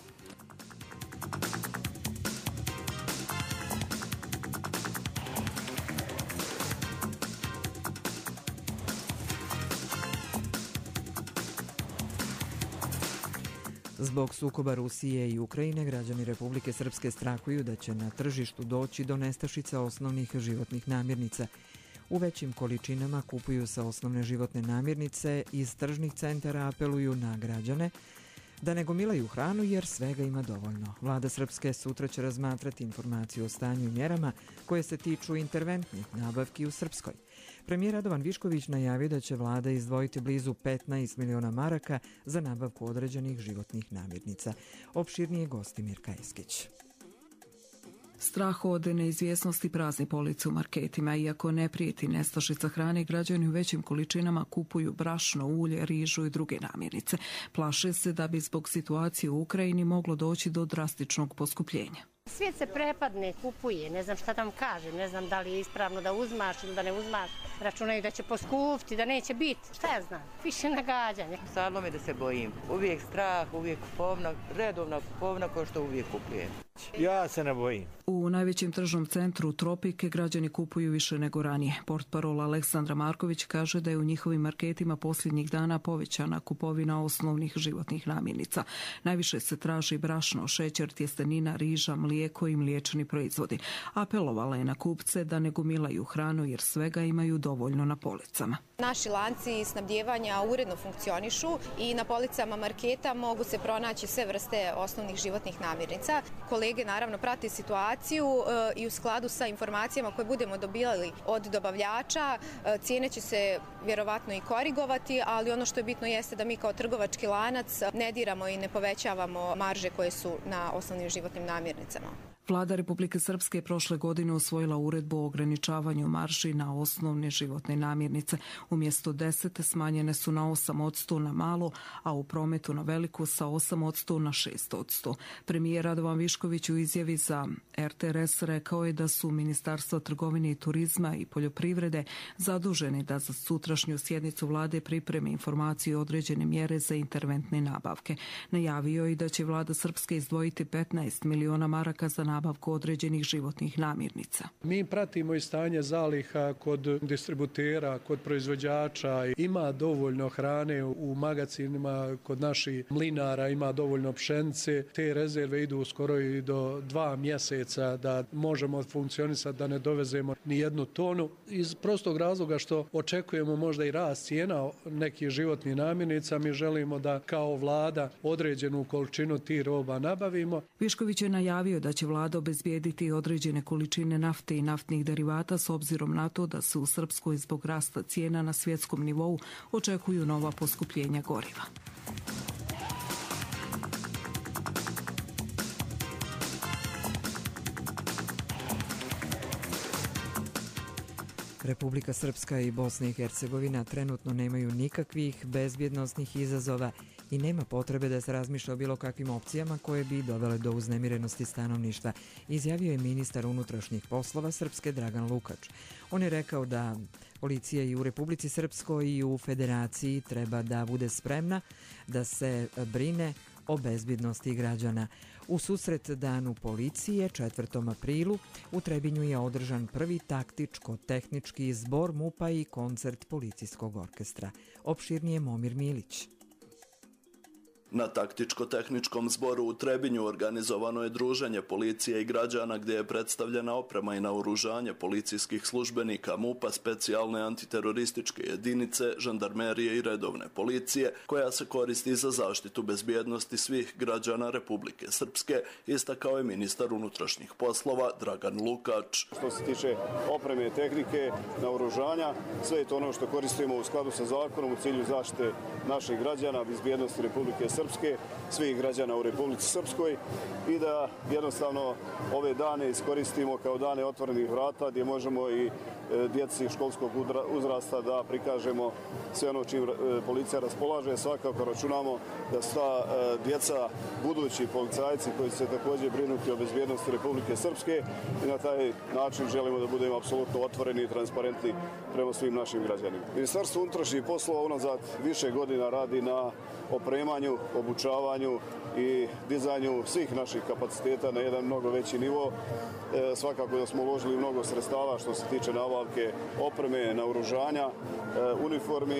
Zbog sukoba Rusije i Ukrajine, građani Republike Srpske strahuju da će na tržištu doći do nestašica osnovnih životnih namirnica. u većim količinama kupuju se osnovne životne namirnice, iz tržnih centara apeluju na građane da ne gomilaju hranu jer svega ima dovoljno. Vlada Srpske sutra će razmatrati informaciju o stanju i mjerama koje se tiču interventnih nabavki u Srpskoj. Premijer Radovan Višković najavio da će vlada izdvojiti blizu petnaest miliona maraka za nabavku određenih životnih namirnica. Opširnije gosti Mirka Eskić. Strah od neizvjesnosti prazni police u marketima. Iako ne prijeti nestašica hrane, građani u većim količinama kupuju brašno, ulje, rižu i druge namirnice. Plaše se da bi zbog situacije u Ukrajini moglo doći do drastičnog poskupljenja. Svijet se prepadne, kupuje, ne znam šta da vam kažem, ne znam da li je ispravno da uzmaš ili da ne uzmaš. Računaju da će poskupiti, da neće biti. Šta ja znam, više nagađanje. Stvarno mi da se bojim. Uvijek strah, uvijek kupovna, redovna kupovna kao što uvijek kupujem. Ja se ne bojim. U najvećem tržnom centru Tropike građani kupuju više nego ranije. Portparol Aleksandra Marković kaže da je u njihovim marketima posljednjih dana povećana kupovina osnovnih životnih namirnica. Najviše se traži brašno, šećer, tjestenina, riža, mlijeko i mliječni proizvodi. Apelovala je na kupce da ne gomilaju hranu jer svega imaju dovoljno na policama. Naši lanci snabdijevanja uredno funkcionišu i na policama marketa mogu se pronaći sve vrste osnovnih životnih namirnica. Kolege naravno prate situaciju i u skladu sa informacijama koje budemo dobijali od dobavljača, cijene će se vjerovatno i korigovati, ali ono što je bitno jeste da mi kao trgovački lanac ne diramo i ne povećavamo marže koje su na osnovnim životnim namirnicama. Vlada Republike Srpske je prošle godine usvojila uredbu o ograničavanju marži na osnovne životne namirnice. Umjesto deset smanjene su na osam odsto na malo, a u prometu na veliku sa osam odsto na šest odsto. Premijer Radovan Višković u izjavi za R T R S rekao je da su Ministarstvo trgovine i turizma i poljoprivrede zaduženi da za sutrašnju sjednicu vlade pripreme informacije o određene mjere za interventne nabavke. Najavio je i da će vlada Srpske izdvojiti petnaest miliona maraka za nabavku određenih životnih namirnica. Mi pratimo i stanje zaliha kod distributera, kod proizvođača. Ima dovoljno hrane u magacinima, kod naših mlinara ima dovoljno pšenice. Te rezerve idu skoro i do dva mjeseca da možemo funkcionisati, da ne dovezemo ni jednu tonu. Iz prostog razloga što očekujemo možda i rast cijena nekih životnih namirnica, mi želimo da kao vlada određenu količinu tih roba nabavimo. Višković je najavio da će vlada obezbijediti određene količine nafte i naftnih derivata s obzirom na to da se u Srpskoj zbog rasta cijena na svjetskom nivou očekuju nova poskupljenja goriva. Republika Srpska i Bosna i Hercegovina trenutno nemaju nikakvih bezbjednosnih izazova i nema potrebe da se razmišlja o bilo kakvim opcijama koje bi dovele do uznemirenosti stanovništva, izjavio je ministar unutrašnjih poslova Srpske Dragan Lukač. On je rekao da policija i u Republici Srpskoj i u Federaciji treba da bude spremna da se brine o bezbjednosti građana. U susret danu policije, četvrtom aprilu, u Trebinju je održan prvi taktičko-tehnički zbor MUP-a i koncert policijskog orkestra. Opširnije Momir Milić. Na taktičko-tehničkom zboru u Trebinju organizovano je druženje policije i građana gdje je predstavljena oprema i naoružanje policijskih službenika MUP-a, specijalne antiterorističke jedinice, žandarmerije i redovne policije, koja se koristi za zaštitu bezbjednosti svih građana Republike Srpske, istakao je ministar unutrašnjih poslova Dragan Lukač. Što se tiče opreme i tehnike, naoružanja, sve je to ono što koristimo u skladu sa zakonom u cilju zaštite naših građana, bezbjednosti Republike Srpske. Srpske, svih građana u Republici Srpskoj i da jednostavno ove dane iskoristimo kao dane otvorenih vrata gdje možemo i djeci školskog uzrasta da prikažemo sve ono čim policija raspolaže. Svakako računamo da sta djeca budući policajci koji će se također brinuti o bezbjednosti Republike Srpske i na taj način želimo da budemo apsolutno otvoreni i transparentni prema svim našim građanima. Ministarstvo unutrašnjih poslova unazad više godina radi na opremanju, obučavanju i dizanju svih naših kapaciteta na jedan mnogo veći nivo. E, svakako da smo uložili mnogo sredstava što se tiče nabavke opreme, naoružanja, e, uniformi,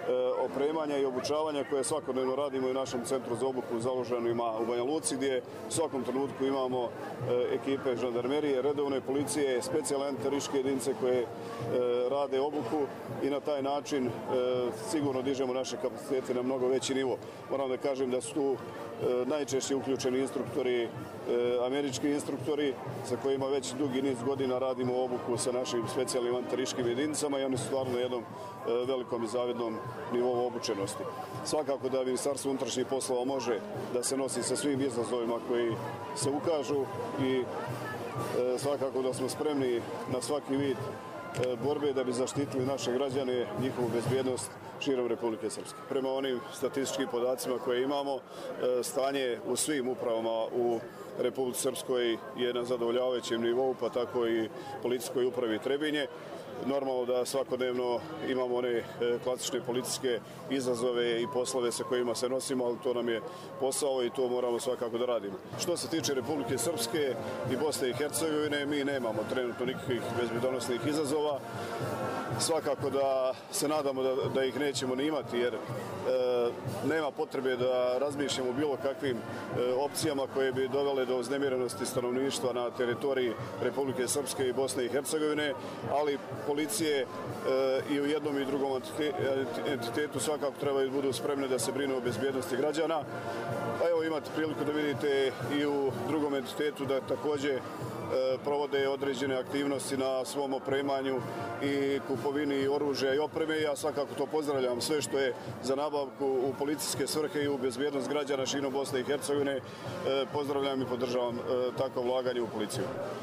opremanja i obučavanja koje svakodnevno radimo u našem centru za obuku založenima u Banja Luci, gdje u svakom trenutku imamo ekipe žandarmerije, redovne policije, specijalne antiterističke jedinice koje rade obuku i na taj način sigurno dižemo naše kapacitete na mnogo veći nivo. Moram da kažem da su tu najčešće uključeni instruktori, američki instruktori sa kojima već dugi niz godina radimo obuku sa našim specijalnim antiterističkim jedinicama i oni su stvarno na jednom velikom i zavidnom nivou obučenosti. Svakako da Ministarstvo unutrašnjih poslova može da se nosi sa svim izazovima koji se ukažu i svakako da smo spremni na svaki vid borbe da bi zaštitili naše građane, njihovu bezbjednost širom Republike Srpske. Prema onim statističkim podacima koje imamo, stanje u svim upravama u Republici Srpskoj je na zadovoljavajućem nivou, pa tako i policijskoj upravi Trebinje. Normalno da svakodnevno imamo one klasične policijske izazove i poslove sa kojima se nosimo, ali to nam je posao i to moramo svakako da radimo. Što se tiče Republike Srpske i Bosne i Hercegovine, mi nemamo trenutno nikakvih bezbjednosnih izazova. Svakako da se nadamo da, da ih nećemo ni imati, jer e, nema potrebe da razmišljamo bilo kakvim e, opcijama koje bi dovele do uznemirenosti stanovništva na teritoriji Republike Srpske i Bosne i Hercegovine, ali policije e, i u jednom i drugom entitetu svakako trebaju budu spremne da se brinu o bezbjednosti građana. Pa evo imate priliku da vidite i u drugom entitetu da također provode određene aktivnosti na svom opremanju i kupovini oružja i opreme. Ja svakako to pozdravljam, sve što je za nabavku u policijske svrhe i u bezbjednost građana širom Bosne i Hercegovine. Pozdravljam i podržavam takvo ulaganje u policiju.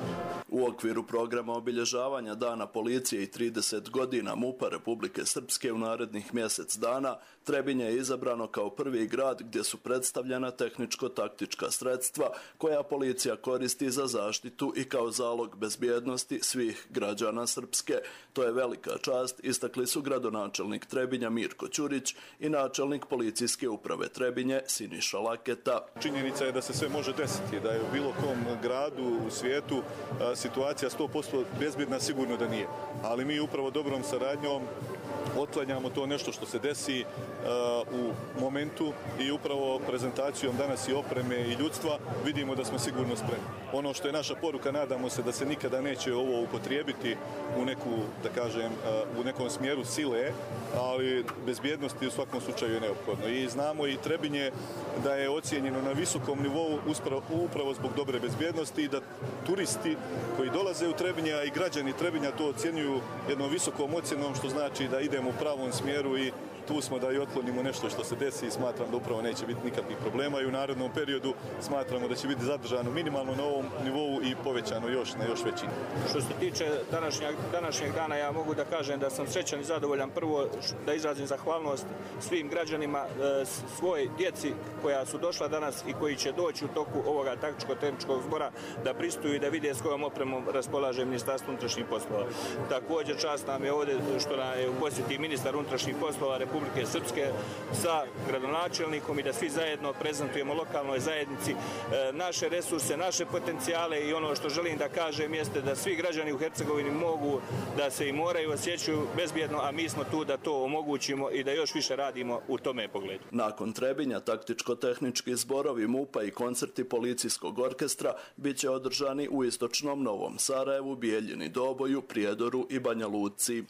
U okviru programa obilježavanja Dana policije i trideset godina MUP-a Republike Srpske u narednih mjesec dana, Trebinje je izabrano kao prvi grad gdje su predstavljena tehničko-taktička sredstva koja policija koristi za zaštitu i kao zalog bezbjednosti svih građana Srpske. To je velika čast, istakli su gradonačelnik Trebinja Mirko Ćurić i načelnik policijske uprave Trebinje Siniša Laketa. Činjenica je da se sve može desiti, da je u bilo kom gradu u svijetu situacija sto posto bezbjedna, sigurno da nije. Ali mi upravo dobrom saradnjom otklanjamo to nešto što se desi uh, u momentu i upravo prezentacijom danas i opreme i ljudstva vidimo da smo sigurno spremni. Ono što je naša poruka, nadamo se da se nikada neće ovo upotrijebiti u neku, da kažem, uh, u nekom smjeru sile, ali bezbjednost u svakom slučaju je neophodno. I znamo i Trebinje da je ocijenjeno na visokom nivou upravo zbog dobre bezbjednosti i da turisti koji dolaze u Trebinje, a i građani Trebinja to ocjenjuju jednom visokom ocjenom, što znači da idemo u pravom smjeru i tu smo da i otklonimo nešto što se desi i smatram da upravo neće biti nikakvih problema i u narednom periodu smatramo da će biti zadržano minimalno na ovom nivou i povećano još na još veći. Što se tiče današnjeg, današnjeg dana, ja mogu da kažem da sam srećan i zadovoljan. Prvo da izrazim zahvalnost svim građanima, svoj djeci koja su došla danas i koji će doći u toku ovoga taktičko-tehničkog zbora da pristuju i da vide s kojom opremom raspolaže Ministarstvo unutrašnjih poslova. Također čast nam je ovdje što nam je u posjeti ministar unutrašnjih poslova Republike Srpske sa gradonačelnikom i da svi zajedno prezentujemo lokalnoj zajednici naše resurse, naše potencijale i ono što želim da kažem jeste da svi građani u Hercegovini mogu da se i moraju osjećaju bezbjedno, a mi smo tu da to omogućimo i da još više radimo u tome pogledu. Nakon Trebinja, taktičko-tehnički zborovi MUP-a i koncerti policijskog orkestra bit će održani u istočnom Novom Sarajevu, Bijeljini, Doboju, Prijedoru i Banja Luci.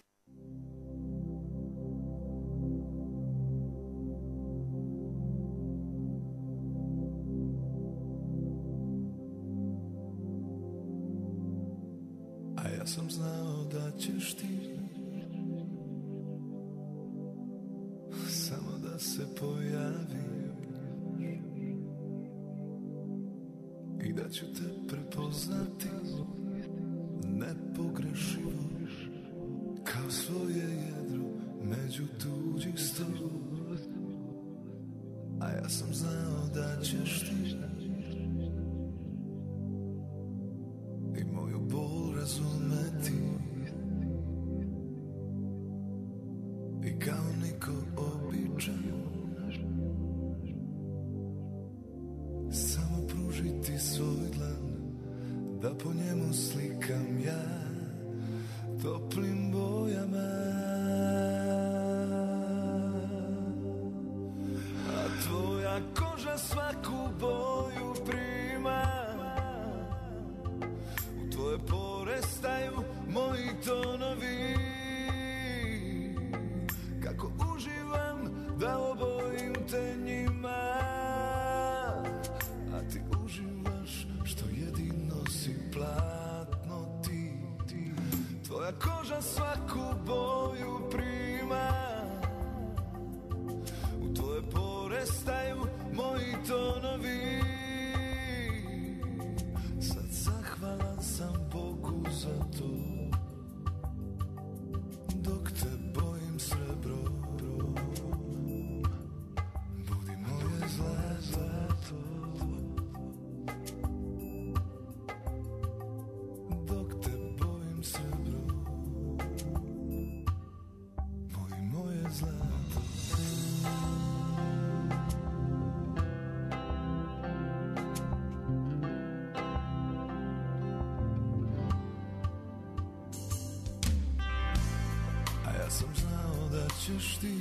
Ja sam znao da ćeš ti samo da se pojavi i da ću te prepoznati nepogrešivo kao svoje jedro među tuđih sto. A ja sam znao da ćeš ti i moju bol razumeti i kao niko običan samo pružiti svoj dlan da po njemu slikam ja toplim bojama. svaku boju prima. U tvoje pore staju moji tonovi. Kako uživam da obojim te njima, a ti uživaš što jedino si platno ti. Tvoja koža svaku boju prima. U tvoje pore staju moji tonovi. Sad zahvalan sam Bogu za to, dok te bojim srebro. Budi moje zlato, dok te bojim srebro. Budi moje zlato. A ja sam znao da ćeš ti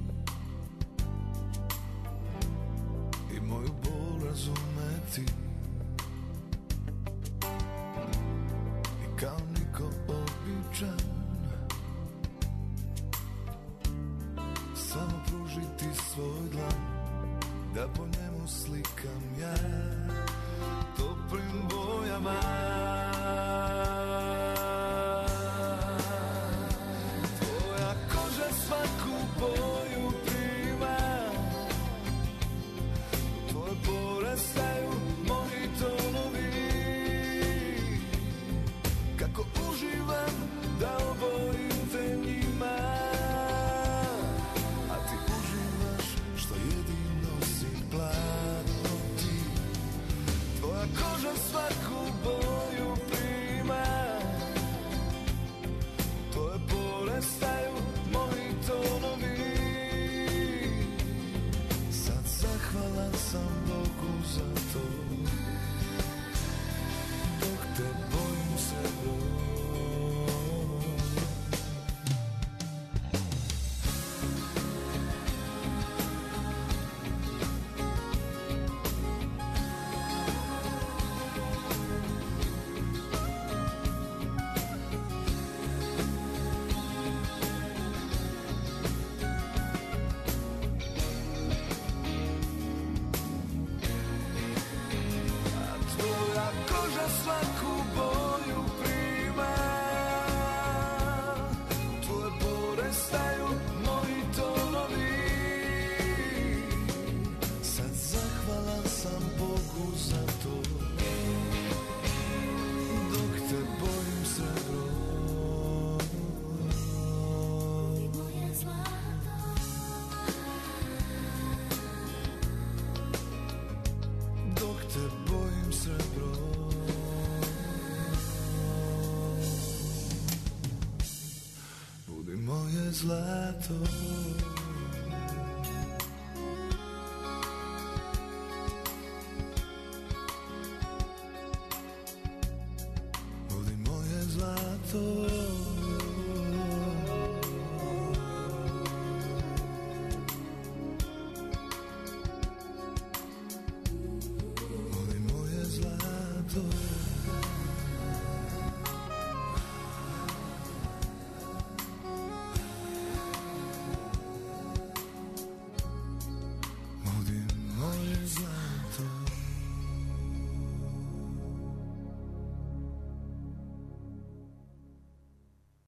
i moju bol razumeti, i kao niko običan samo pružiti svoj dlan, da po njemu slikam ja toplim bojama. Tvoja koža svaku boju prima. U tvoje pore staju moji tonovi. Kako uživam da obojim te njima, a ti uživaš što jedino si platno ti. Tvoja koža svaku boju prima. U tvoje pore staju moji tonovi. Sad zahvalan sam Bogu za to, dok te bojim srebro. Tvoja koža svaku boju prima. U tvoje pore staju moji tonovi. Sad zahvalan sam Bogu za to, dok te bojim srebro. Dok te bojim srebro. Budi moje zlato. Budi moje zlato.